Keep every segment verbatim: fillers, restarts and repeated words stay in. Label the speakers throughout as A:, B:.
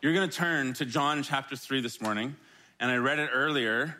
A: You're going to turn to John chapter three this morning, and I read it earlier.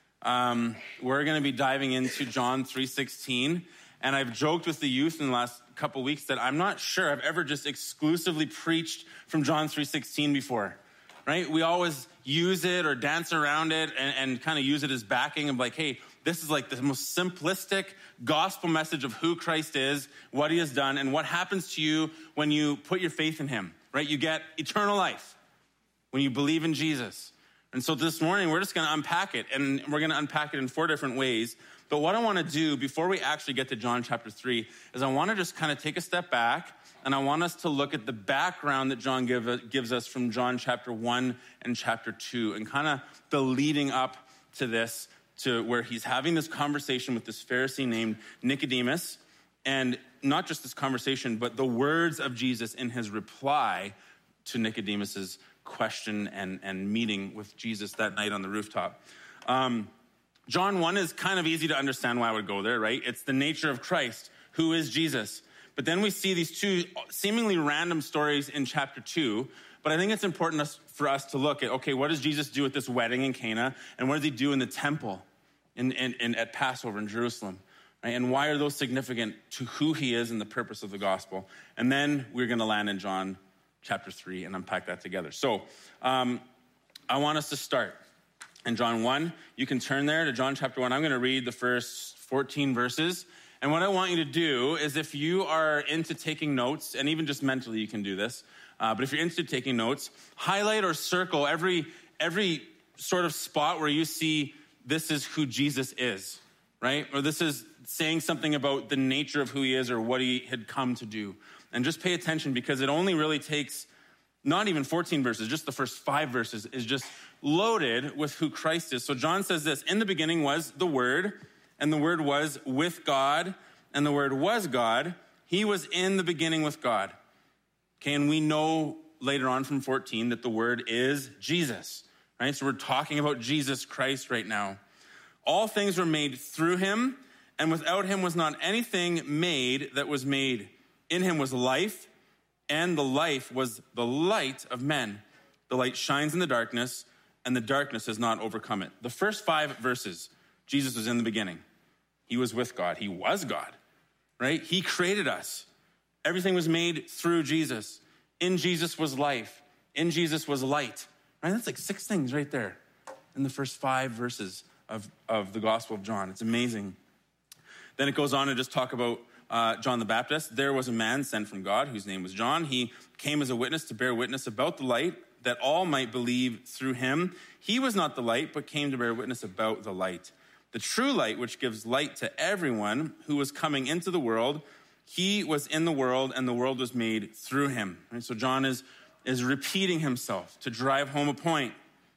A: Um, we're going to be diving into John three sixteen, and I've joked with the youth in the last couple weeks that I'm not sure I've ever just exclusively preached from John three sixteen before, right? We always use it or dance around it and, and kind of use it as backing of like, hey, this is like the most simplistic gospel message of who Christ is, what he has done, and what happens to you when you put your faith in him, right? You get eternal life when you believe in Jesus. And so this morning, we're just going to unpack it, and we're going to unpack it in four different ways. But what I want to do before we actually get to John chapter three is I want to just kind of take a step back, and I want us to look at the background that John give, gives us from John chapter one and chapter two, and kind of the leading up to this, to where he's having this conversation with this Pharisee named Nicodemus, and not just this conversation, but the words of Jesus in his reply to Nicodemus's question and, and meeting with Jesus that night on the rooftop. Um, John one is kind of easy to understand why I would go there, right? It's the nature of Christ. Who is Jesus? But then we see these two seemingly random stories in chapter two. But I think it's important for us to look at, okay, what does Jesus do at this wedding in Cana? And what does he do in the temple in, in, in, at Passover in Jerusalem? Right? And why are those significant to who he is and the purpose of the gospel? And then we're going to land in John chapter three and unpack that together. So um, I want us to start in John one. You can turn there to John chapter one. I'm going to read the first fourteen verses. And what I want you to do is, if you are into taking notes, and even just mentally you can do this, uh, but if you're into taking notes, highlight or circle every, every sort of spot where you see this is who Jesus is, right? Or this is saying something about the nature of who he is or what he had come to do. And just pay attention, because it only really takes not even fourteen verses, just the first five verses is just loaded with who Christ is. So John says this: in the beginning was the Word, and the Word was with God, and the Word was God. He was in the beginning with God. Okay, and we know later on from fourteen that the Word is Jesus, right? So we're talking about Jesus Christ right now. All things were made through him, and without him was not anything made that was made. In him was life, and the life was the light of men. The light shines in the darkness, and the darkness has not overcome it. The first five verses, Jesus was in the beginning. He was with God. He was God, right? He created us. Everything was made through Jesus. In Jesus was life. In Jesus was light. Right? That's like six things right there in the first five verses of, of the Gospel of John. It's amazing. Then it goes on to just talk about Uh, John the Baptist. There was a man sent from God whose name was John. He came as a witness to bear witness about the light, that all might believe through him. He was not the light, but came to bear witness about the light. The true light, which gives light to everyone who was coming into the world. He was in the world, and the world was made through him. And so John is, is repeating himself to drive home a point.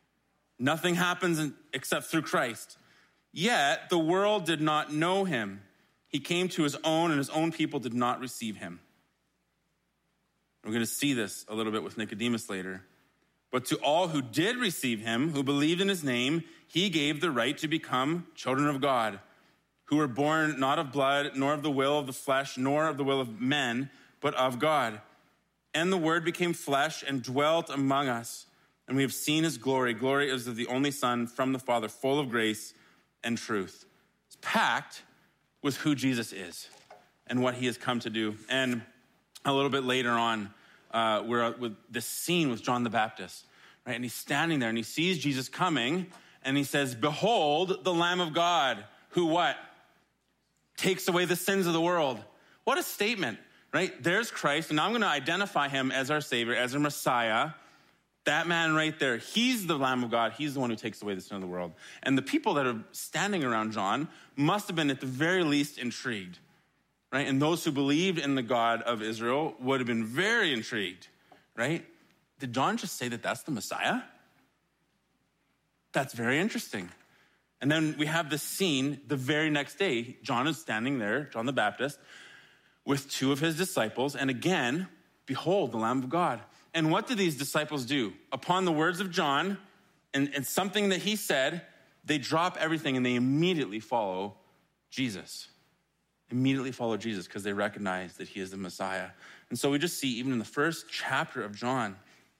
A: Nothing happens in, except through Christ. Yet the world did not know him. He came to his own, and his own people did not receive him. We're going to see this a little bit with Nicodemus later. But to all who did receive him, who believed in his name, he gave the right to become children of God, who were born not of blood, nor of the will of the flesh, nor of the will of men, but of God. And the Word became flesh and dwelt among us, and we have seen his glory. Glory is of the only Son from the Father, full of grace and truth. It's packed with who Jesus is and what he has come to do. And a little bit later on, uh, we're with this scene with John the Baptist, right? And he's standing there and he sees Jesus coming, and he says, "Behold, the Lamb of God, who what? Takes away the sins of the world." What a statement, right? There's Christ, and now I'm going to identify him as our Savior, as our Messiah. That man right there, he's the Lamb of God. He's the one who takes away the sin of the world. And the people that are standing around John must have been at the very least intrigued, right? And those who believed in the God of Israel would have been very intrigued, right? Did John just say that that's the Messiah? That's very interesting. And then we have this scene the very next day. John is standing there, John the Baptist, with two of his disciples. And again, behold, the Lamb of God. And what do these disciples do? Upon the words of John and, and something that he said, they drop everything and they immediately follow Jesus. Immediately follow Jesus because they recognize that he is the Messiah. And so we just see even in the first chapter of John,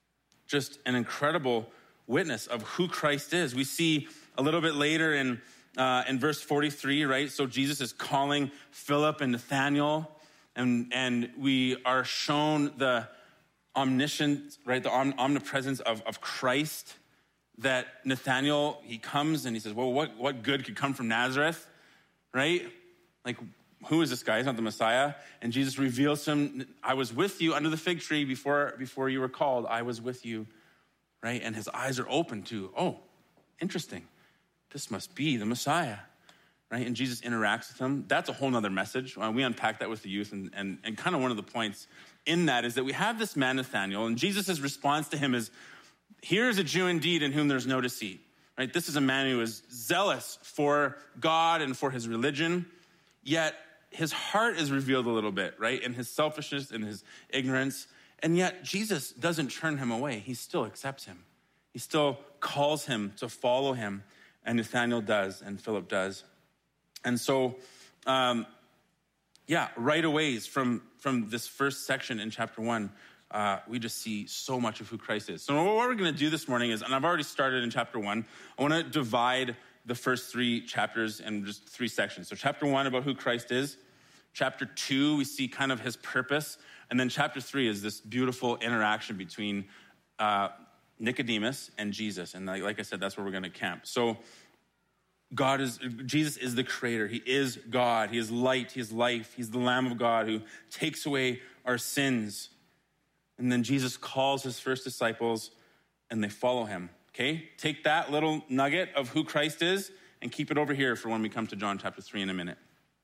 A: just an incredible witness of who Christ is. We see a little bit later in, uh, in verse forty-three, right? So Jesus is calling Philip and Nathanael, and, and we are shown the omniscience, right? The om- omnipresence of, of Christ, that Nathanael, he comes and he says, well, what, what good could come from Nazareth, right? Like, who is this guy? He's not the Messiah. And Jesus reveals to him, I was with you under the fig tree before, before you were called. I was with you, right? And his eyes are open to, oh, interesting. This must be the Messiah, right? And Jesus interacts with him. That's a whole nother message. Uh, we unpack that with the youth. And, and, and kind of one of the points in that is that we have this man, Nathanael, and Jesus' response to him is, here is a Jew indeed in whom there's no deceit, right? This is a man who is zealous for God and for his religion, yet his heart is revealed a little bit, right? In his selfishness and his ignorance. And yet Jesus doesn't turn him away. He still accepts him. He still calls him to follow him. And Nathanael does, and Philip does. And so, um, yeah, right away from, from this first section in chapter one, uh, we just see so much of who Christ is. So what we're going to do this morning is, and I've already started in chapter one, I want to divide the first three chapters in just three sections. So chapter one, about who Christ is. Chapter two, we see kind of his purpose. And then chapter three is this beautiful interaction between uh, Nicodemus and Jesus. And like, like I said, that's where we're going to camp. So God is, Jesus is the creator. He is God. He is light. He is life. He's the Lamb of God who takes away our sins. And then Jesus calls his first disciples and they follow him. Okay? Take that little nugget of who Christ is and keep it over here for when we come to John chapter three in a minute.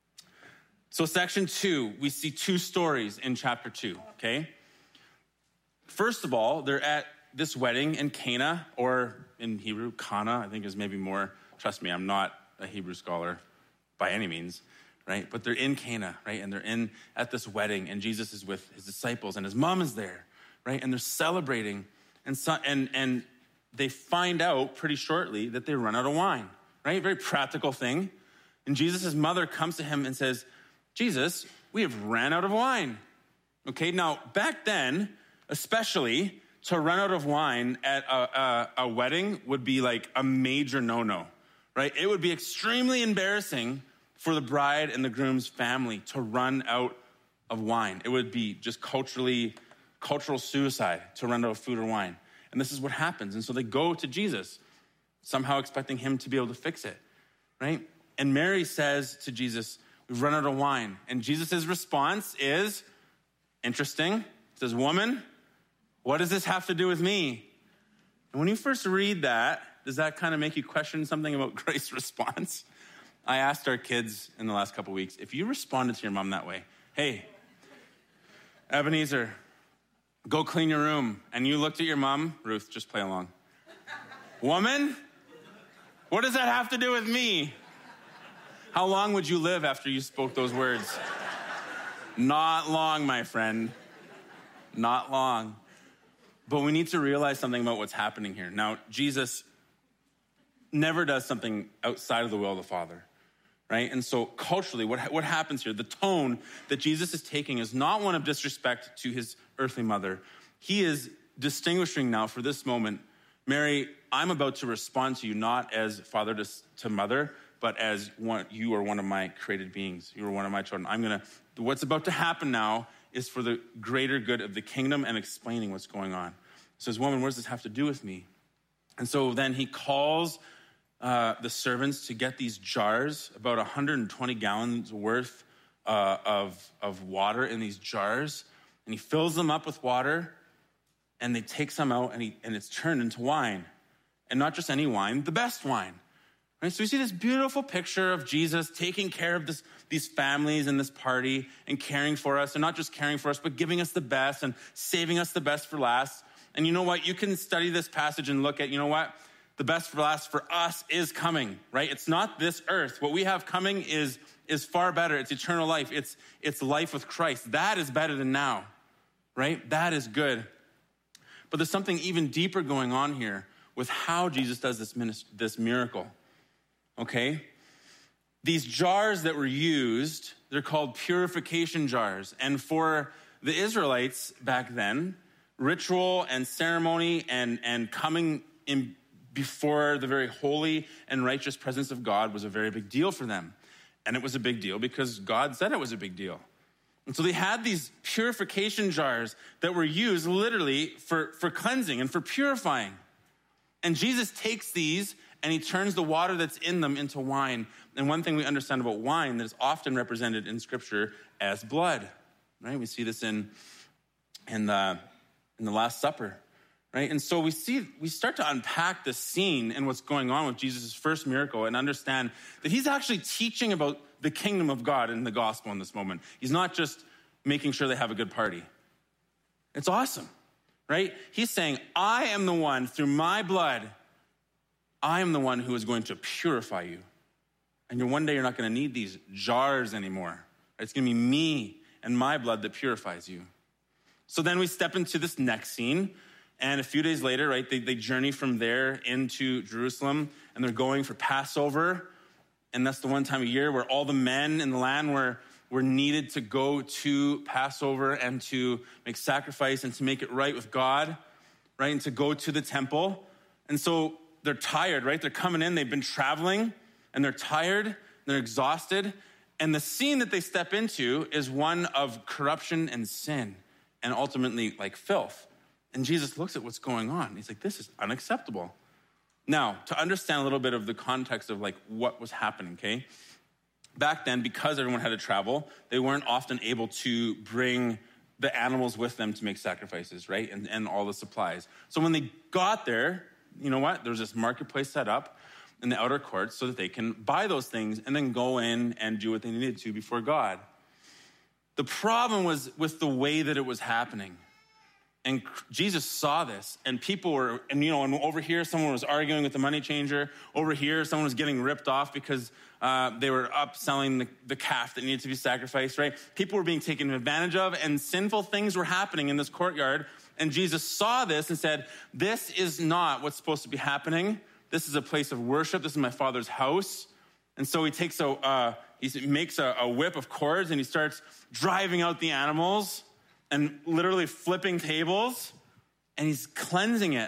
A: So section two, we see two stories in chapter two, okay? First of all, they're at this wedding in Cana, or in Hebrew, Cana, I think is maybe more. Trust me, I'm not a Hebrew scholar by any means, right? But they're in Cana, right? And they're in at this wedding, and Jesus is with his disciples, and his mom is there, right? And they're celebrating, and so, and and they find out pretty shortly that they run out of wine, right? Very practical thing. And Jesus' mother comes to him and says, Jesus, we have ran out of wine. Okay, now back then, especially, to run out of wine at a, a, a wedding would be like a major no-no, right? It would be extremely embarrassing for the bride and the groom's family to run out of wine. It would be just culturally, cultural suicide to run out of food or wine. And this is what happens. And so they go to Jesus, somehow expecting him to be able to fix it, right? And Mary says to Jesus, we've run out of wine. And Jesus' response is interesting. He says, woman, what does this have to do with me? And when you first read that, does that kind of make you question something about Christ's response? I asked our kids in the last couple of weeks, if you responded to your mom that way, hey, Ebenezer, go clean your room. And you looked at your mom, Ruth, just play along. Woman, what does that have to do with me? How long would you live after you spoke those words? Not long, my friend. Not long. But we need to realize something about what's happening here. Now, Jesus never does something outside of the will of the Father, right? And so culturally, what, what happens here, the tone that Jesus is taking is not one of disrespect to his earthly mother. He is distinguishing now for this moment, Mary, I'm about to respond to you not as father to, to mother, but as one, you are one of my created beings. You are one of my children. I'm going to, what's about to happen now is for the greater good of the kingdom and explaining what's going on. He says, woman, what does this have to do with me? And so then he calls uh, the servants to get these jars, about one hundred twenty gallons worth uh, of, of water in these jars. And he fills them up with water, and they take some out, and, he, and it's turned into wine. And not just any wine, the best wine. Right? So we see this beautiful picture of Jesus taking care of this, these families and this party and caring for us, and not just caring for us, but giving us the best and saving us the best for last. And you know what? You can study this passage and look at, you know what? The best for last for us is coming, right? It's not this earth. What we have coming is, is far better. It's eternal life. It's, it's life with Christ. That is better than now, right? That is good. But there's something even deeper going on here with how Jesus does this, ministry, this miracle. Okay? These jars that were used, they're called purification jars. And for the Israelites back then, ritual and ceremony and, and coming in before the very holy and righteous presence of God was a very big deal for them. And it was a big deal because God said it was a big deal. And so they had these purification jars that were used literally for, for cleansing and for purifying. And Jesus takes these and he turns the water that's in them into wine. And one thing we understand about wine that is often represented in Scripture as blood, right? We see this in, in, the, in the Last Supper, right? And so we see, we start to unpack the scene and what's going on with Jesus' first miracle and understand that he's actually teaching about the kingdom of God in the gospel in this moment. He's not just making sure they have a good party. It's awesome, right? He's saying, I am the one, through my blood, I am the one who is going to purify you. And you're, one day you're not going to need these jars anymore. It's going to be me and my blood that purifies you. So then we step into this next scene. And a few days later, right, they, they journey from there into Jerusalem. And they're going for Passover. And that's the one time of year where all the men in the land were, were needed to go to Passover and to make sacrifice and to make it right with God, right, and to go to the temple. And so they're tired, right? They're coming in, they've been traveling, and they're tired, they're exhausted. And the scene that they step into is one of corruption and sin, and ultimately like filth. And Jesus looks at what's going on. He's like, this is unacceptable. Now, to understand a little bit of the context of like what was happening, okay? Back then, because everyone had to travel, they weren't often able to bring the animals with them to make sacrifices, right? And, and all the supplies. So when they got there, you know what? There's this marketplace set up in the outer courts so that they can buy those things and then go in and do what they needed to before God. The problem was with the way that it was happening. And Jesus saw this, and people were, and you know, and over here, someone was arguing with the money changer. Over here, someone was getting ripped off because uh, they were upselling the, the calf that needed to be sacrificed, right? People were being taken advantage of, and sinful things were happening in this courtyard. And Jesus saw this and said, this is not what's supposed to be happening. This is a place of worship. This is my Father's house. And so he takes a, uh, he makes a, a whip of cords, and he starts driving out the animals and literally flipping tables, and he's cleansing it.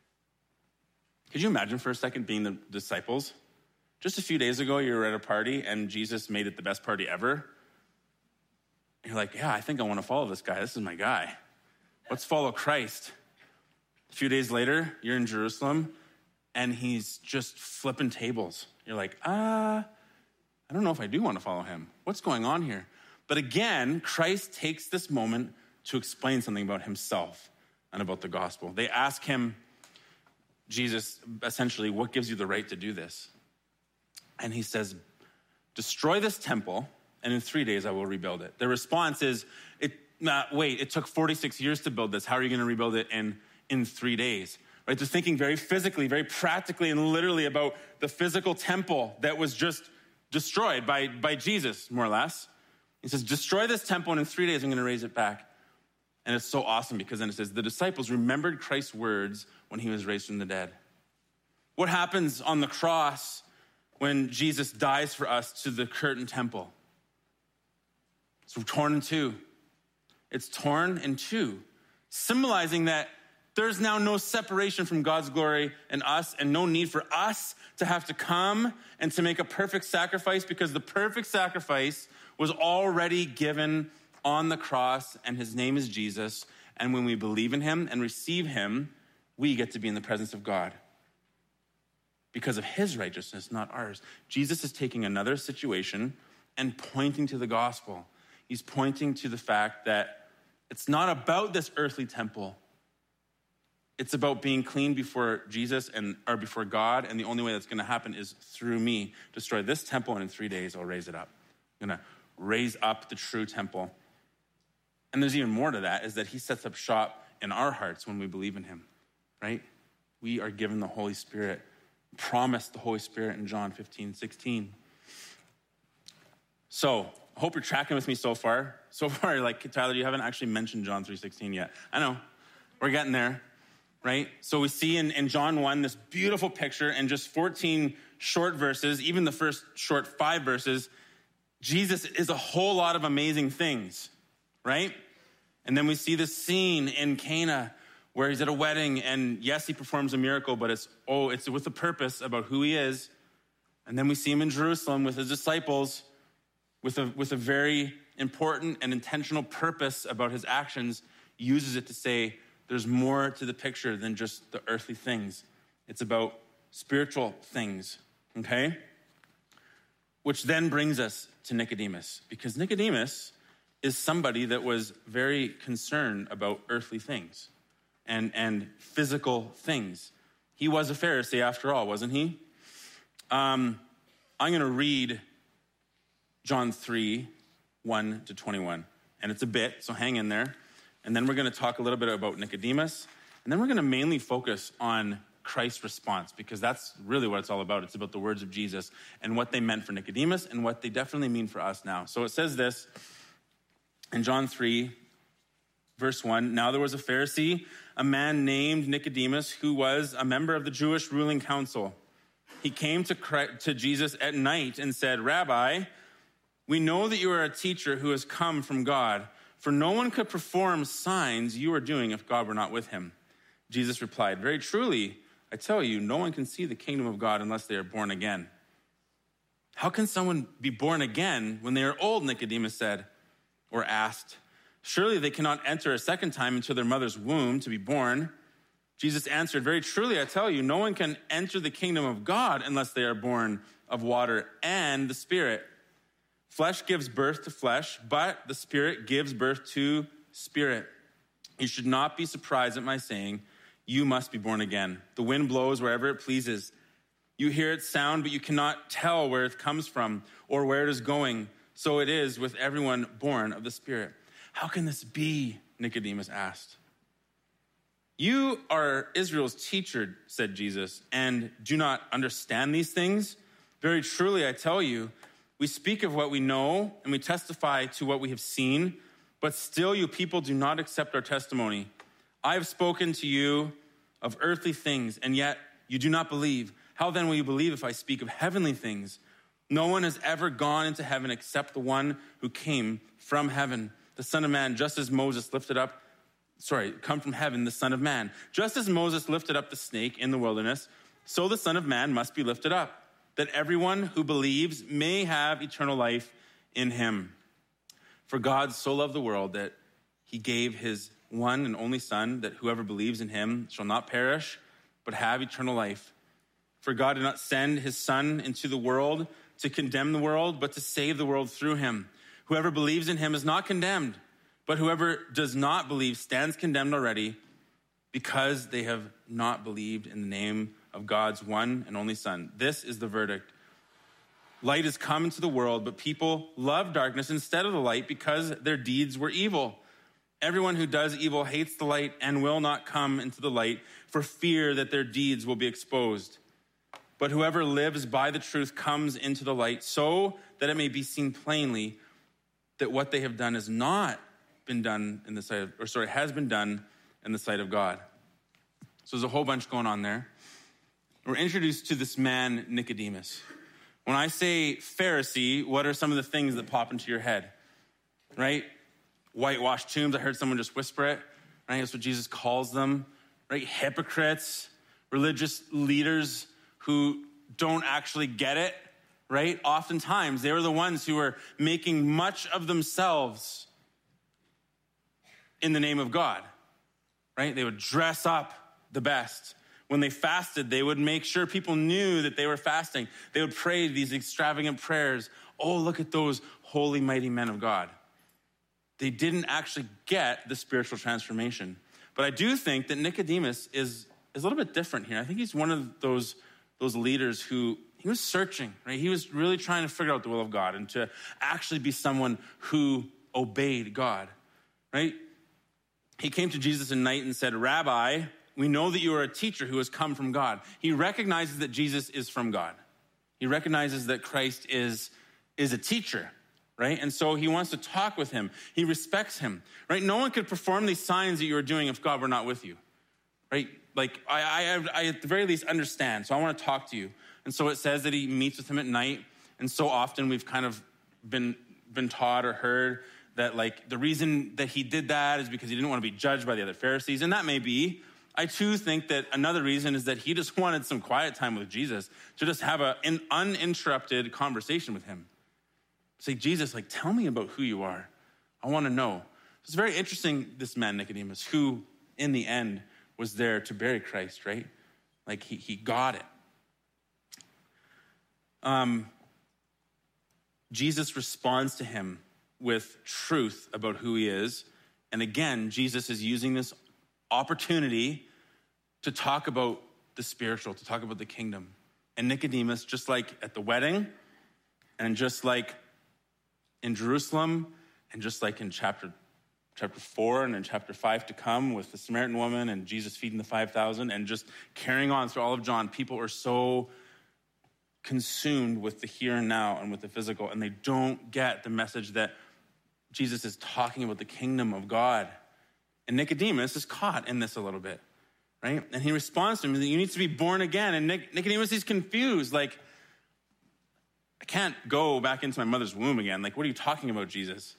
A: Could you imagine for a second being the disciples? Just a few days ago, you were at a party, and Jesus made it the best party ever. And you're like, yeah, I think I want to follow this guy. This is my guy. Let's follow Christ. A few days later, you're in Jerusalem, and he's just flipping tables. You're like, ah, I don't know if I do want to follow him. What's going on here? But again, Christ takes this moment to explain something about himself and about the gospel. They ask him, Jesus, essentially, what gives you the right to do this? And he says, destroy this temple, and in three days I will rebuild it. Their response is, it, nah, wait, it took forty-six years to build this. How are you going to rebuild it in, in three days? Right? They're thinking very physically, very practically, and literally about the physical temple that was just destroyed by, by Jesus, more or less. He says, destroy this temple, and in three days I'm going to raise it back. And it's so awesome because then it says, the disciples remembered Christ's words when he was raised from the dead. What happens on the cross when Jesus dies for us to the curtain temple? It's torn in two. It's torn in two, symbolizing that there's now no separation from God's glory and us, and no need for us to have to come and to make a perfect sacrifice, because the perfect sacrifice was already given on the cross, and his name is Jesus. And when we believe in him and receive him, we get to be in the presence of God because of his righteousness, not ours. Jesus is taking another situation and pointing to the gospel. He's pointing to the fact that it's not about this earthly temple. It's about being clean before Jesus and or before God, and the only way that's going to happen is through me. Destroy this temple, and in three days I'll raise it up. I'm going to raise up the true temple. And there's even more to that, is that he sets up shop in our hearts when we believe in him, right? We are given the Holy Spirit, promised the Holy Spirit in John fifteen, sixteen. So I hope you're tracking with me so far. So far, you're like, Tyler, you haven't actually mentioned John three sixteen yet. I know, we're getting there, right? So we see in, in John one, this beautiful picture in just fourteen short verses, even the first short five verses, Jesus is a whole lot of amazing things, right? And then we see this scene in Cana where he's at a wedding, and yes, he performs a miracle, but it's, oh, it's with a purpose about who he is. And then we see him in Jerusalem with his disciples with a, with a very important and intentional purpose about his actions, uses it to say there's more to the picture than just the earthly things. It's about spiritual things, okay? Which then brings us to Nicodemus, because Nicodemus is somebody that was very concerned about earthly things and, and physical things. He was a Pharisee after all, wasn't he? Um, I'm going to read John three, one to twenty-one. And it's a bit, so hang in there. And then we're going to talk a little bit about Nicodemus. And then we're going to mainly focus on Christ's response, because that's really what it's all about. It's about the words of Jesus and what they meant for Nicodemus and what they definitely mean for us now. So it says this in John three, verse one, now there was a Pharisee, a man named Nicodemus, who was a member of the Jewish ruling council. He came to Christ, to Jesus at night and said, Rabbi, we know that you are a teacher who has come from God, for no one could perform signs you are doing if God were not with him. Jesus replied, very truly, I tell you, no one can see the kingdom of God unless they are born again. How can someone be born again when they are old, Nicodemus said, or asked. Surely they cannot enter a second time into their mother's womb to be born. Jesus answered, very truly, I tell you, no one can enter the kingdom of God unless they are born of water and the Spirit. Flesh gives birth to flesh, but the Spirit gives birth to spirit. You should not be surprised at my saying, you must be born again. The wind blows wherever it pleases. You hear its sound, but you cannot tell where it comes from or where it is going. So it is with everyone born of the Spirit. How can this be? Nicodemus asked. You are Israel's teacher, said Jesus, and do not understand these things? Very truly, I tell you, we speak of what we know and we testify to what we have seen, but still you people do not accept our testimony. I have spoken to you of earthly things, and yet you do not believe. How then will you believe if I speak of heavenly things? No one has ever gone into heaven except the one who came from heaven, the Son of Man, just as Moses lifted up, sorry, come from heaven, the Son of Man. Just as Moses lifted up the snake in the wilderness, so the Son of Man must be lifted up, that everyone who believes may have eternal life in him. For God so loved the world that he gave his one and only Son, that whoever believes in him shall not perish, but have eternal life. For God did not send his Son into the world to condemn the world, but to save the world through him. Whoever believes in him is not condemned, but whoever does not believe stands condemned already, because they have not believed in the name of God's one and only Son. This is the verdict. Light has come into the world, but people love darkness instead of the light because their deeds were evil. Everyone who does evil hates the light and will not come into the light for fear that their deeds will be exposed. But whoever lives by the truth comes into the light so that it may be seen plainly that what they have done has not been done in the sight of, or sorry, has been done in the sight of God. So there's a whole bunch going on there. We're introduced to this man, Nicodemus. When I say Pharisee, what are some of the things that pop into your head? Right? Whitewashed tombs. I heard someone just whisper it. Right? That's what Jesus calls them. Right? Hypocrites, religious leaders who don't actually get it. Right? Oftentimes, they were the ones who were making much of themselves in the name of God. Right? They would dress up the best. When they fasted, they would make sure people knew that they were fasting. They would pray these extravagant prayers. Oh, look at those holy, mighty men of God. They didn't actually get the spiritual transformation. But I do think that Nicodemus is, is a little bit different here. I think he's one of those, those leaders who, he was searching, right? He was really trying to figure out the will of God and to actually be someone who obeyed God, right? He came to Jesus at night and said, Rabbi, we know that you are a teacher who has come from God. He recognizes that Jesus is from God. He recognizes that Christ is, is a teacher, right? And so he wants to talk with him. He respects him, right? No one could perform these signs that you are doing if God were not with you, right? Like, I, I, I at the very least understand, so I want to talk to you. And so it says that he meets with him at night, and so often we've kind of been, been taught or heard that like the reason that he did that is because he didn't want to be judged by the other Pharisees, and that may be. I too think that another reason is that he just wanted some quiet time with Jesus, to just have a, an uninterrupted conversation with him. Say, Jesus, like, tell me about who you are. I want to know. It's very interesting, this man, Nicodemus, who in the end was there to bury Christ, right? Like he, he got it. Um, Jesus responds to him with truth about who he is. And again, Jesus is using this opportunity to talk about the spiritual, to talk about the kingdom. And Nicodemus, just like at the wedding, and just like in Jerusalem, and just like in chapter chapter four and in chapter five to come with the Samaritan woman and Jesus feeding the five thousand, and just carrying on through all of John, people are so consumed with the here and now and with the physical, and they don't get the message that Jesus is talking about the kingdom of God. And Nicodemus is caught in this a little bit, right? And he responds to him that you need to be born again. And Nic- Nicodemus is confused. Like, I can't go back into my mother's womb again. Like, what are you talking about, Jesus?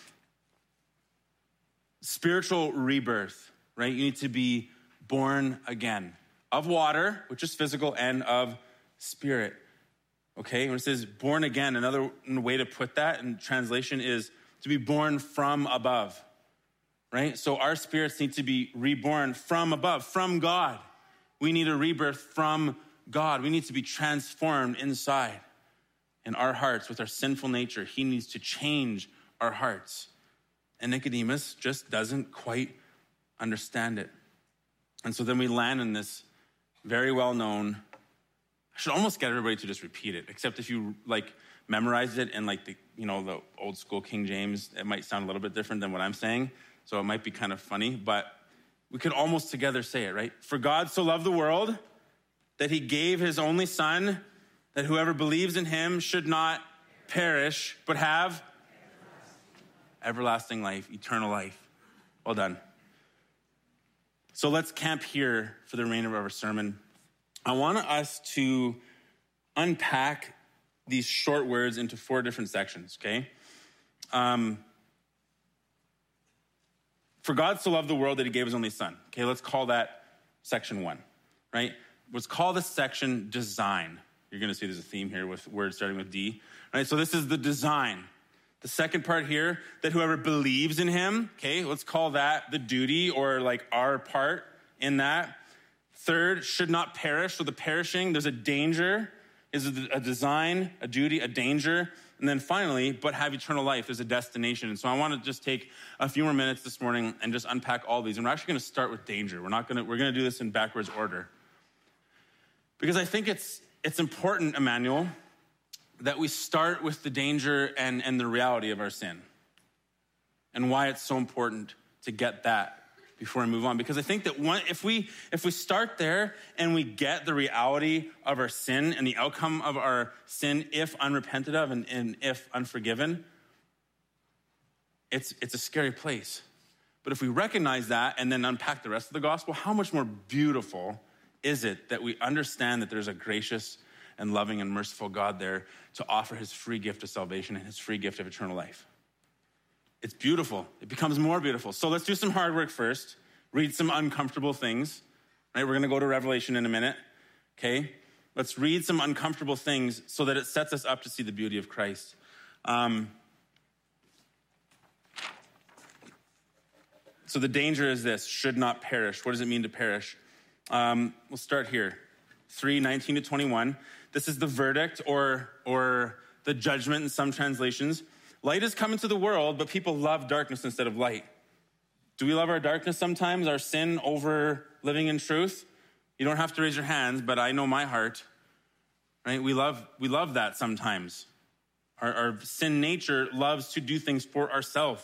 A: Spiritual rebirth, right? You need to be born again of water, which is physical, and of spirit. Okay, when it says born again, another way to put that in translation is to be born from above. Right? So our spirits need to be reborn from above, from God. We need a rebirth from God. We need to be transformed inside in our hearts with our sinful nature. He needs to change our hearts. And Nicodemus just doesn't quite understand it. And so then we land in this very well-known, I should almost get everybody to just repeat it, except if you like memorize it in like the, you know, the old school King James, it might sound a little bit different than what I'm saying. So it might be kind of funny, but we could almost together say it, right? For God so loved the world that he gave his only son, that whoever believes in him should not perish, but have everlasting life, eternal life. Well done. So let's camp here for the remainder of our sermon. I want us to unpack these short words into four different sections, okay? Um... For God so loved the world that he gave his only son. Okay, let's call that section one, right? Let's call this section design. You're going to see there's a theme here with words starting with D, right? So this is the design. The second part here, that whoever believes in him, okay, let's call that the duty or like our part in that. Third, should not perish. So the perishing, there's a danger, is a design, a duty, a danger. And then finally, but have eternal life. There's a destination. And so I want to just take a few more minutes this morning and just unpack all these. And we're actually going to start with danger. We're not going to, we're going to do this in backwards order. Because I think it's it's important, Emmanuel, that we start with the danger and, and the reality of our sin. And why it's so important to get that before I move on. Because I think that one, if we if we start there and we get the reality of our sin and the outcome of our sin, if unrepented of and, and if unforgiven, it's it's a scary place. But if we recognize that and then unpack the rest of the gospel, how much more beautiful is it that we understand that there's a gracious and loving and merciful God there to offer his free gift of salvation and his free gift of eternal life. It's beautiful. It becomes more beautiful. So let's do some hard work first. Read some uncomfortable things. Right? We're going to go to Revelation in a minute. Okay? Let's read some uncomfortable things so that it sets us up to see the beauty of Christ. Um, so the danger is this: should not perish. What does it mean to perish? Um, we'll start here. three nineteen to twenty-one. This is the verdict or or the judgment in some translations. Light has come into the world, but people love darkness instead of light. Do we love our darkness sometimes, our sin over living in truth? You don't have to raise your hands, but I know my heart, right? We love we love that sometimes. Our, our sin nature loves to do things for ourselves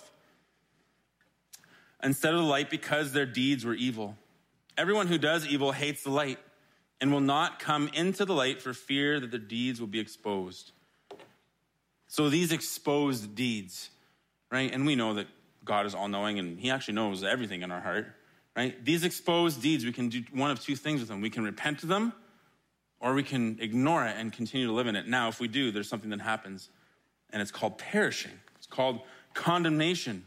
A: instead of the light because their deeds were evil. Everyone who does evil hates the light and will not come into the light for fear that their deeds will be exposed. So these exposed deeds, right? And we know that God is all-knowing and he actually knows everything in our heart, right? These exposed deeds, we can do one of two things with them. We can repent of them or we can ignore it and continue to live in it. Now, if we do, there's something that happens and it's called perishing. It's called condemnation.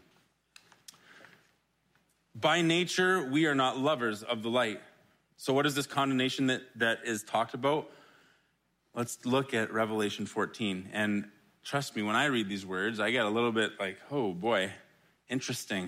A: By nature, we are not lovers of the light. So what is this condemnation that, that is talked about? Let's look at Revelation fourteen. And trust me, when I read these words, I get a little bit like, oh boy, interesting.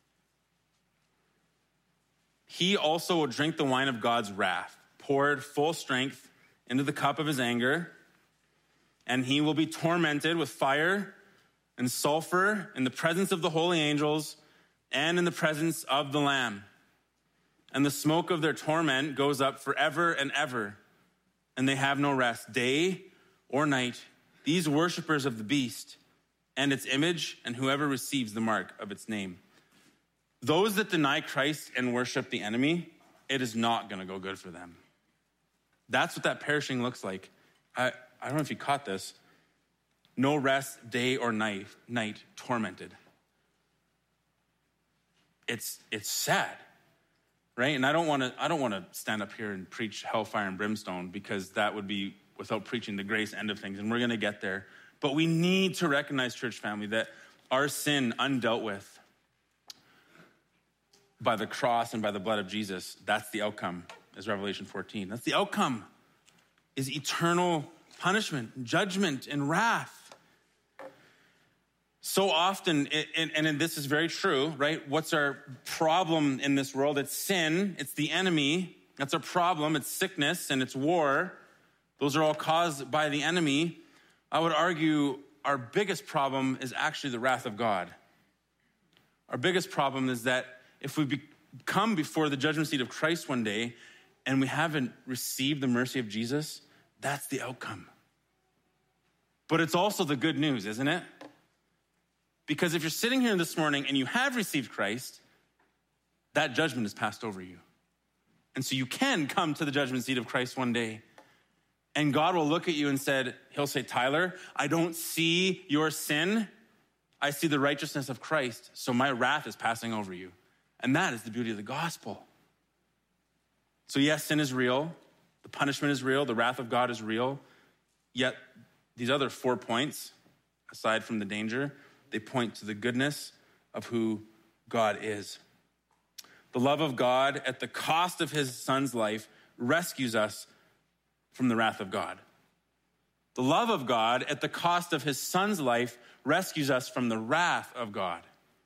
A: He also will drink the wine of God's wrath, poured full strength into the cup of his anger, and he will be tormented with fire and sulfur in the presence of the holy angels and in the presence of the Lamb. And the smoke of their torment goes up forever and ever, and they have no rest, day or night. These worshipers of the beast and its image, and whoever receives the mark of its name. Those that deny Christ and worship the enemy, it is not going to go good for them. That's what that perishing looks like. I, I don't know if you caught this. No rest, day or night, night, tormented. It's it's sad, right? And I don't want to I don't want to stand up here and preach hellfire and brimstone, because that would be without preaching the grace end of things, and we're going to get there. But we need to recognize, church family, that our sin undealt with by the cross and by the blood of Jesus, that's the outcome, is Revelation fourteen. That's the outcome, is eternal punishment, judgment, and wrath. So often, and, and this is very true, right? What's our problem in this world? It's sin. It's the enemy. That's our problem. It's sickness and it's war. Those are all caused by the enemy. I would argue our biggest problem is actually the wrath of God. Our biggest problem is that if we be, come before the judgment seat of Christ one day and we haven't received the mercy of Jesus, that's the outcome. But it's also the good news, isn't it? Because if you're sitting here this morning and you have received Christ, that judgment is passed over you. And so you can come to the judgment seat of Christ one day. And God will look at you and said, he'll say, Tyler, I don't see your sin. I see the righteousness of Christ. So my wrath is passing over you. And that is the beauty of the gospel. So yes, sin is real. The punishment is real. The wrath of God is real. Yet these other four points, aside from the danger, they point to the goodness of who God is. The love of God at the cost of his son's life rescues us from the wrath of God. The love of God at the cost of his son's life rescues us from the wrath of God.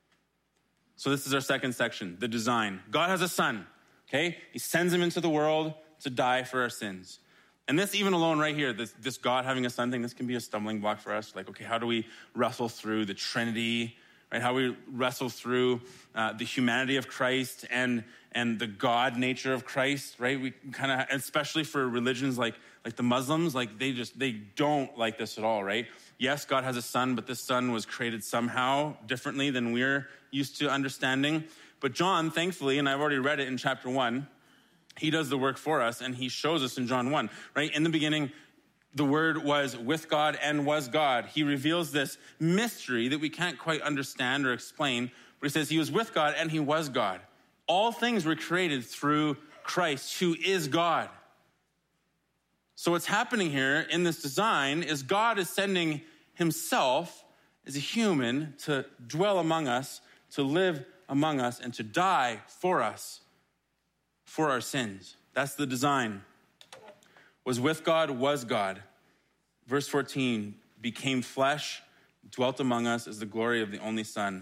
A: So this is our second section, the design. God has a son, okay? He sends him into the world to die for our sins. And this even alone right here, this, this God having a son thing, this can be a stumbling block for us. Like, okay, how do we wrestle through the Trinity, right? How we wrestle through uh, the humanity of Christ and and the God nature of Christ, right? We kind of, especially for religions like like the Muslims, like they just, they don't like this at all, right? Yes, God has a son, but this son was created somehow differently than we're used to understanding. But John, thankfully, and I've already read it in chapter one, he does the work for us, and he shows us in John one, right? In the beginning, the Word was with God and was God. He reveals this mystery that we can't quite understand or explain, but he says he was with God and he was God. All things were created through Christ, who is God. So what's happening here in this design is God is sending himself as a human to dwell among us, to live among us, and to die for us, for our sins. That's the design. Was with God, was God. Verse fourteen, became flesh, dwelt among us as the glory of the only Son.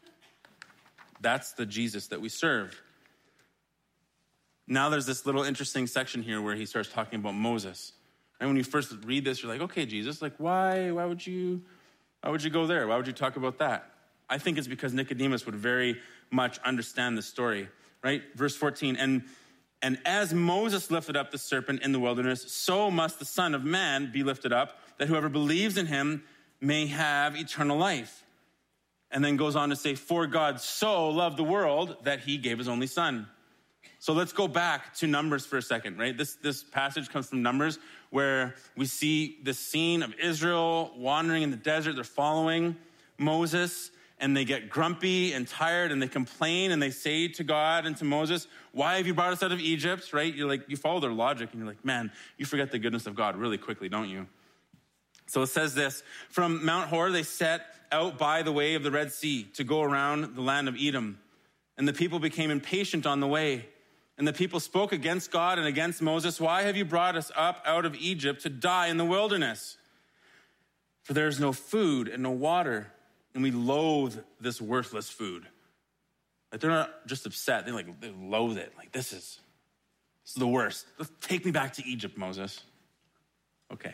A: That's the Jesus that we serve. Now there's this little interesting section here where he starts talking about Moses. And when you first read this, you're like, okay, Jesus, like why, why would you, why would you go there? Why would you talk about that? I think it's because Nicodemus would very much understand the story, right? Verse fourteen, and And as Moses lifted up the serpent in the wilderness, so must the Son of Man be lifted up, that whoever believes in him may have eternal life. And then goes on to say, for God so loved the world that he gave his only Son. So let's go back to Numbers for a second, right? This, this passage comes from Numbers, where we see the scene of Israel wandering in the desert. They're following Moses, and they get grumpy and tired, and they complain, and they say to God and to Moses, why have you brought us out of Egypt, right? You're like, you follow their logic, and you're like, man, you forget the goodness of God really quickly, don't you? So it says this, from Mount Hor, they set out by the way of the Red Sea to go around the land of Edom. And the people became impatient on the way. And the people spoke against God and against Moses. Why have you brought us up out of Egypt to die in the wilderness? For there is no food and no water, and we loathe this worthless food. Like they're not just upset, they like they loathe it. Like this is, this is the worst. Take me back to Egypt, Moses. Okay.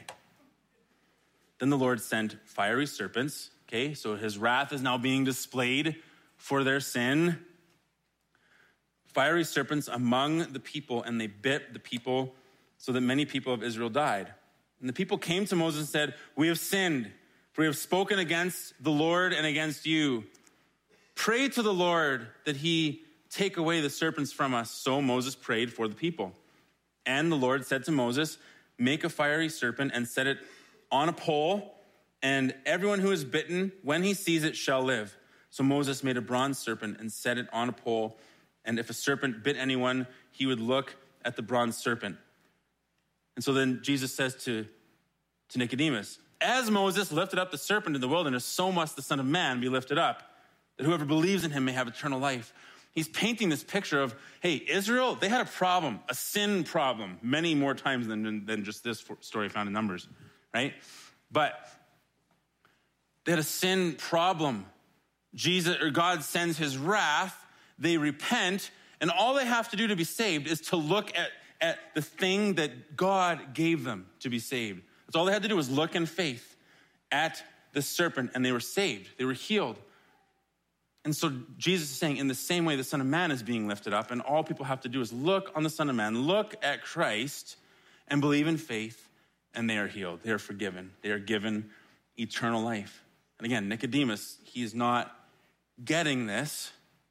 A: Then the Lord sent fiery serpents. Okay, so his wrath is now being displayed for their sin. Fiery serpents among the people, and they bit the people so that many people of Israel died. And the people came to Moses and said, we have sinned, for we have spoken against the Lord and against you. Pray to the Lord that he take away the serpents from us. So Moses prayed for the people. And the Lord said to Moses, make a fiery serpent and set it on a pole, and everyone who is bitten, when he sees it, shall live. So Moses made a bronze serpent and set it on a pole. And if a serpent bit anyone, he would look at the bronze serpent. And so then Jesus says to, to Nicodemus, as Moses lifted up the serpent in the wilderness, so must the Son of Man be lifted up, that whoever believes in him may have eternal life. He's painting this picture of, hey, Israel, they had a problem, a sin problem, many more times than, than just this story found in Numbers, right? But they had a sin problem. Jesus or God sends his wrath. They repent, and all they have to do to be saved is to look at, at the thing that God gave them to be saved. That's all they had to do was look in faith at the serpent, and they were saved. They were healed. And so Jesus is saying, in the same way the Son of Man is being lifted up, and all people have to do is look on the Son of Man, look at Christ, and believe in faith, and they are healed. They are forgiven. They are given eternal life. And again, Nicodemus, he's not getting this.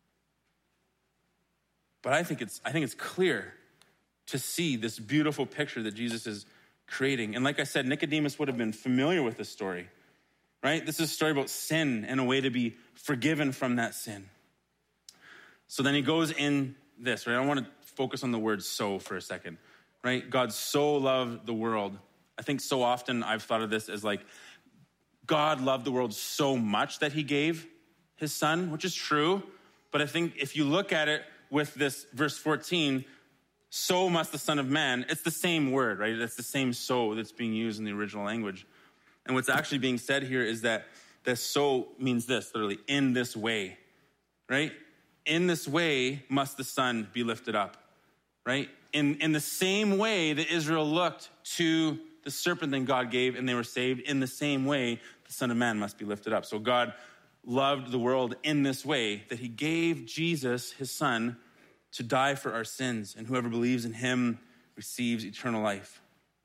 A: But I think it's I think it's clear to see this beautiful picture that Jesus is creating. And like I said, Nicodemus would have been familiar with this story, right? This is a story about sin and a way to be forgiven from that sin. So then he goes in this, right? I want to focus on the word so for a second, right? God so loved the world. I think so often I've thought of this as like, God loved the world so much that he gave his son, which is true. But I think if you look at it with this verse fourteen, so must the Son of Man, it's the same word, right? It's the same so that's being used in the original language. And what's actually being said here is that the so means this, literally, in this way, right? In this way must the Son be lifted up, right? In, in the same way that Israel looked to the serpent that God gave and they were saved, in the same way the Son of Man must be lifted up. So God loved the world in this way, that he gave Jesus, his son, to die for our sins, and whoever believes in him receives eternal life.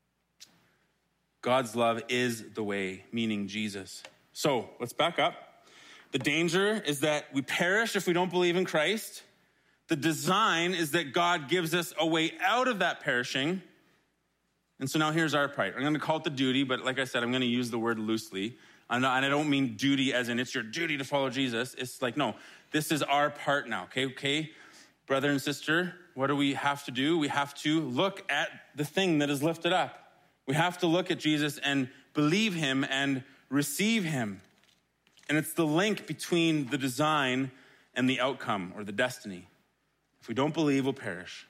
A: God's love is the way, meaning Jesus. So let's back up. The danger is that we perish if we don't believe in Christ. The design is that God gives us a way out of that perishing. And so now here's our part. I'm going to call it the duty, but like I said, I'm going to use the word loosely. And I don't mean duty as in it's your duty to follow Jesus. It's like, no, this is our part now, okay? Okay, brother and sister, what do we have to do? We have to look at the thing that is lifted up. We have to look at Jesus and believe him and receive him. And it's the link between the design and the outcome or the destiny. If we don't believe, we'll perish.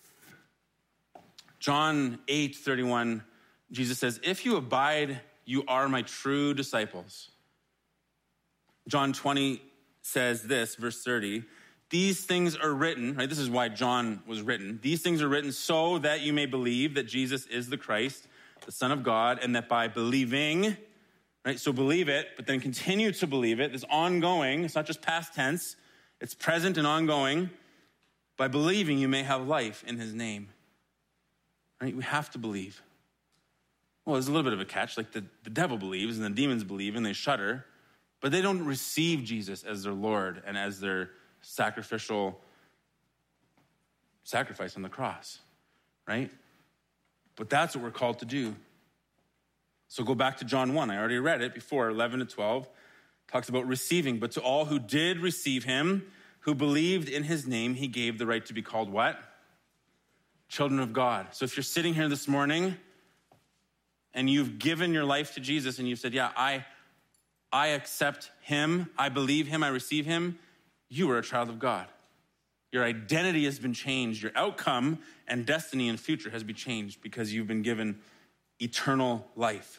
A: John eight thirty-one, Jesus says, if you abide, you are my true disciples. John twenty says this, verse thirty, these things are written, right? This is why John was written. These things are written so that you may believe that Jesus is the Christ, the Son of God, and that by believing, right? So believe it, but then continue to believe it. It's ongoing. It's not just past tense. It's present and ongoing. By believing, you may have life in his name. Right? We have to believe. Well, there's a little bit of a catch. Like the, the devil believes and the demons believe and they shudder, but they don't receive Jesus as their Lord and as their sacrificial sacrifice on the cross, right? But that's what we're called to do. So go back to John one. I already read it before, eleven to twelve. Talks about receiving. But to all who did receive him, who believed in his name, he gave the right to be called what? Children of God. So if you're sitting here this morning and you've given your life to Jesus and you've said, yeah, I, I accept him, I believe him, I receive him, you are a child of God. Your identity has been changed. Your outcome and destiny and future has been changed because you've been given eternal life.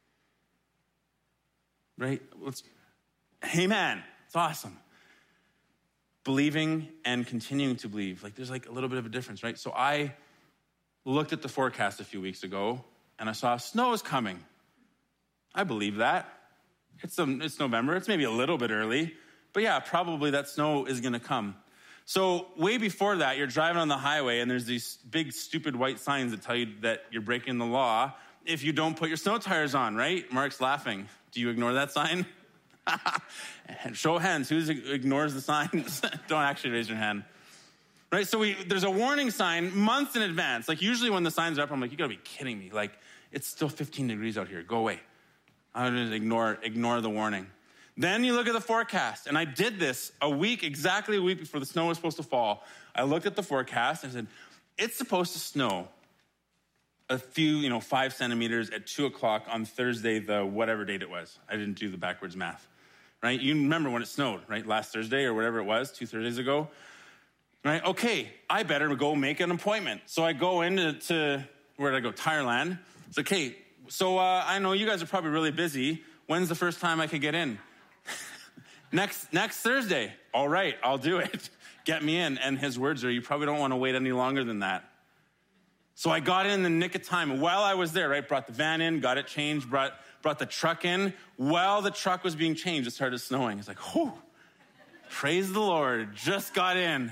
A: Right? Let's, amen. It's awesome. Believing and continuing to believe. Like there's like a little bit of a difference, right? So I looked at the forecast a few weeks ago and I saw snow is coming. I believe that. It's, um, it's November. It's maybe a little bit early. But yeah, probably that snow is going to come. So way before that, you're driving on the highway and there's these big, stupid white signs that tell you that you're breaking the law if you don't put your snow tires on, right? Mark's laughing. Do you ignore that sign? Show of hands. Who ignores the signs? Don't actually raise your hand. Right? So we, there's a warning sign months in advance. Like usually when the signs are up, I'm like, you gotta be kidding me. Like it's still fifteen degrees out here. Go away. I'm gonna ignore, ignore the warning. Then you look at the forecast. And I did this a week, exactly a week before the snow was supposed to fall. I looked at the forecast and I said, it's supposed to snow a few, you know, five centimeters at two o'clock on Thursday, the whatever date it was. I didn't do the backwards math, right? You remember when it snowed, right? Last Thursday or whatever it was, two Thursdays ago, right? Okay, I better go make an appointment. So I go into, to, where did I go? Tireland. It's like, okay, so uh, I know you guys are probably really busy. When's the first time I could get in? next, next Thursday. All right, I'll do it. Get me in. And his words are, you probably don't want to wait any longer than that. So I got in the nick of time. While I was there, right, brought the van in, got it changed, brought, brought the truck in. While the truck was being changed, it started snowing. It's like, whew, praise the Lord, just got in.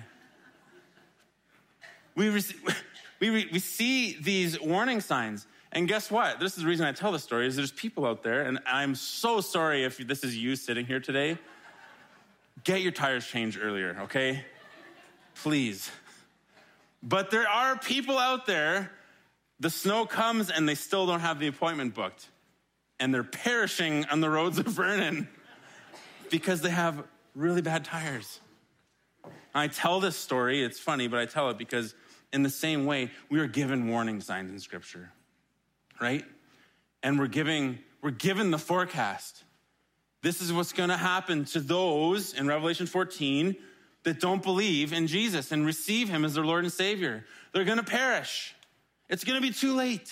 A: We, rec- we, re- we see these warning signs. And guess what? This is the reason I tell this story, is there's people out there, and I'm so sorry if this is you sitting here today. Get your tires changed earlier, okay? Please. But there are people out there, the snow comes and they still don't have the appointment booked. And they're perishing on the roads of Vernon because they have really bad tires. I tell this story, it's funny, but I tell it because in the same way, we are given warning signs in Scripture, right? And we're giving, we're given the forecast. This is what's going to happen to those in Revelation fourteen that don't believe in Jesus and receive him as their Lord and Savior. They're going to perish. It's going to be too late.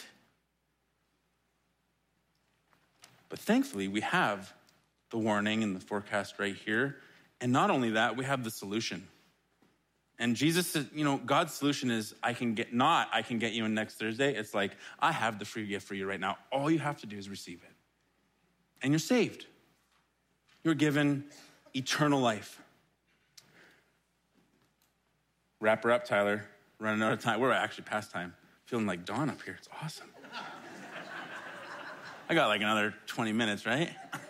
A: But thankfully, we have the warning and the forecast right here. And not only that, we have the solution. And Jesus said, you know, God's solution is, I can get, not I can get you in next Thursday. It's like, I have the free gift for you right now. All you have to do is receive it. And you're saved. You're given eternal life. Wrap her up, Tyler. Running out of time. We're actually past time. Feeling like Dawn up here. It's awesome. I got like another twenty minutes, right?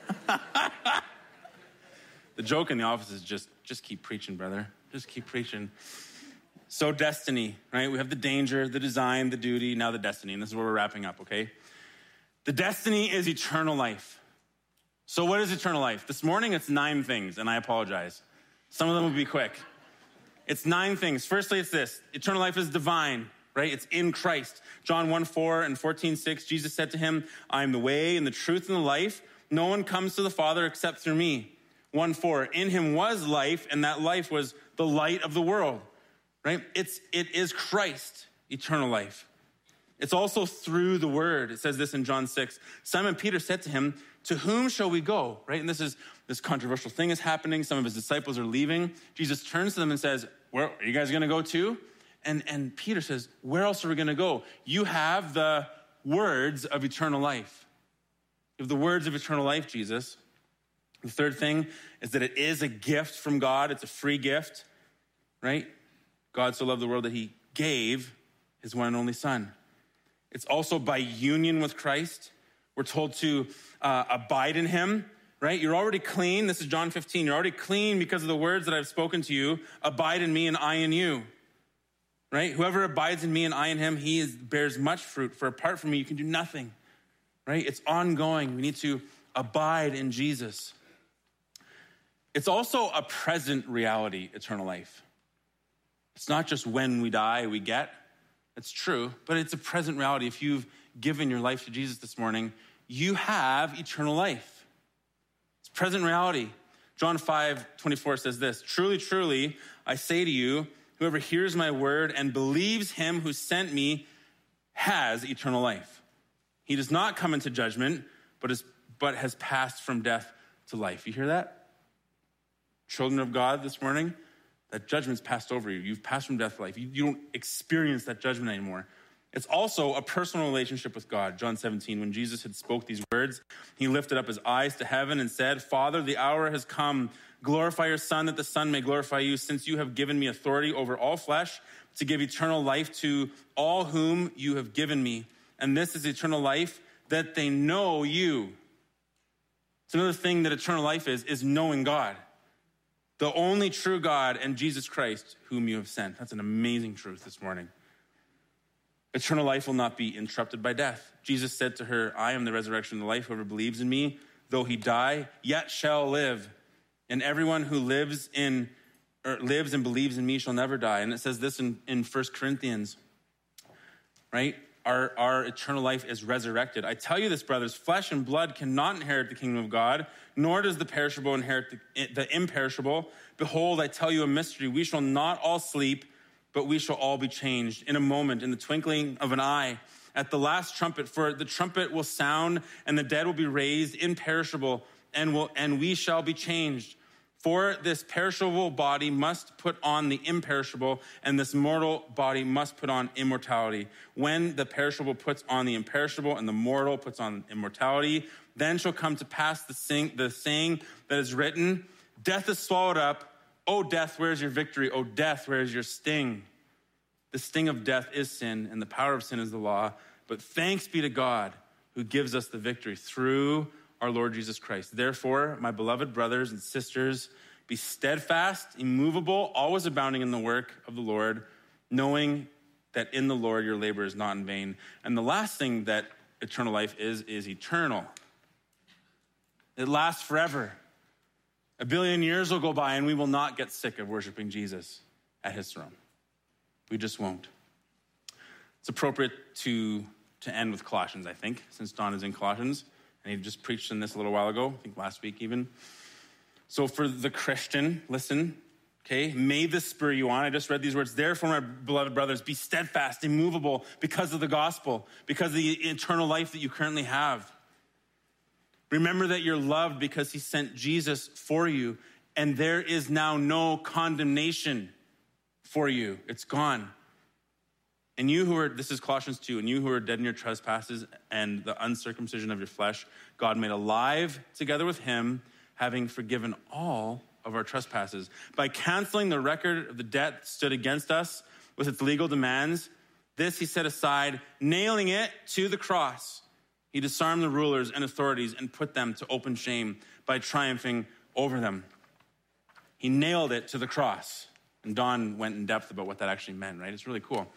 A: The joke in the office is just, just keep preaching, brother. Just keep preaching. So destiny, right? We have the danger, the design, the duty, now the destiny. And this is where we're wrapping up, okay? The destiny is eternal life. So what is eternal life? This morning it's nine things, and I apologize. Some of them will be quick. It's nine things. Firstly, it's this. Eternal life is divine, right? It's in Christ. John one four and fourteen six, Jesus said to him, I am the way and the truth and the life. No one comes to the Father except through me. one four, in him was life, and that life was the light of the world, right? It's, it is Christ, eternal life. It's also through the word. It says this in John six. Simon Peter said to him, to whom shall we go, right? And this is, this controversial thing is happening. Some of his disciples are leaving. Jesus turns to them and says, where are you guys going to go to? And, and Peter says, where else are we going to go? You have the words of eternal life. You have the words of eternal life, Jesus. The third thing is that it is a gift from God. It's a free gift, right? God so loved the world that he gave his one and only son. It's also by union with Christ. We're told to uh, abide in him, right? You're already clean. This is John fifteen. You're already clean because of the words that I've spoken to you. Abide in me and I in you, right? Whoever abides in me and I in him, he is, bears much fruit. For apart from me, you can do nothing, right? It's ongoing. We need to abide in Jesus. It's also a present reality, eternal life. It's not just when we die, we get. It's true, but it's a present reality. If you've given your life to Jesus this morning, you have eternal life. It's present reality. John five twenty-four says this, truly, truly, I say to you, whoever hears my word and believes him who sent me has eternal life. He does not come into judgment, but, is, but has passed from death to life. You hear that? Children of God this morning, that judgment's passed over you. You've passed from death to life. You, you don't experience that judgment anymore. It's also a personal relationship with God. John seventeen, when Jesus had spoke these words, he lifted up his eyes to heaven and said, Father, the hour has come. Glorify your Son, that the Son may glorify you, since you have given me authority over all flesh to give eternal life to all whom you have given me. And this is eternal life, that they know you. It's another thing that eternal life is, is knowing God. The only true God and Jesus Christ, whom you have sent. That's an amazing truth this morning. Eternal life will not be interrupted by death. Jesus said to her, I am the resurrection and the life. Whoever believes in me, though he die, yet shall live. And everyone who lives in or lives and believes in me shall never die. And it says this in, in First Corinthians, right? Our, our eternal life is resurrected. I tell you this, brothers, flesh and blood cannot inherit the kingdom of God, nor does the perishable inherit the, the imperishable. Behold, I tell you a mystery. We shall not all sleep, but we shall all be changed in a moment, in the twinkling of an eye, at the last trumpet. For the trumpet will sound, and the dead will be raised imperishable, and will and we shall be changed. For this perishable body must put on the imperishable, and this mortal body must put on immortality. When the perishable puts on the imperishable, and the mortal puts on immortality, then shall come to pass the, sing, the saying that is written, death is swallowed up. O death, where is your victory? O death, where is your sting? The sting of death is sin, and the power of sin is the law. But thanks be to God who gives us the victory through our Lord Jesus Christ. Therefore, my beloved brothers and sisters, be steadfast, immovable, always abounding in the work of the Lord, knowing that in the Lord your labor is not in vain. And the last thing that eternal life is, is eternal. It lasts forever. A billion years will go by and we will not get sick of worshiping Jesus at his throne. We just won't. It's appropriate to, to end with Colossians, I think, since Don is in Colossians. And he just preached on this a little while ago, I think last week even. So for the Christian, listen, okay, may this spur you on. I just read these words. Therefore, my beloved brothers, be steadfast, immovable because of the gospel, because of the eternal life that you currently have. Remember that you're loved because he sent Jesus for you, and there is now no condemnation for you. It's gone. And you who are, this is Colossians two, and you who are dead in your trespasses and the uncircumcision of your flesh, God made alive together with him, having forgiven all of our trespasses. By canceling the record of the debt that stood against us with its legal demands, this he set aside, nailing it to the cross. He disarmed the rulers and authorities and put them to open shame by triumphing over them. He nailed it to the cross. And Don went in depth about what that actually meant, right? It's really cool.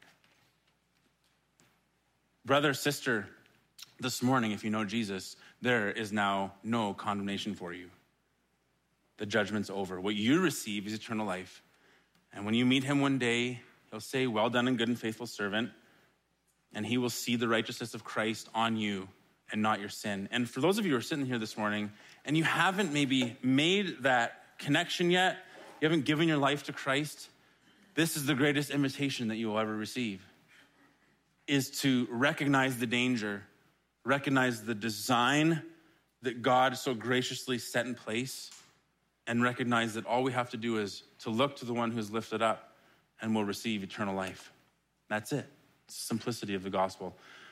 A: Brother, sister, this morning, if you know Jesus, there is now no condemnation for you. The judgment's over. What you receive is eternal life. And when you meet him one day, he'll say, well done and good and faithful servant. And he will see the righteousness of Christ on you and not your sin. And for those of you who are sitting here this morning and you haven't maybe made that connection yet, you haven't given your life to Christ, this is the greatest invitation that you will ever receive, is to recognize the danger, recognize the design that God so graciously set in place, and recognize that all we have to do is to look to the one who is lifted up and we'll receive eternal life. That's it. It's the simplicity of the gospel.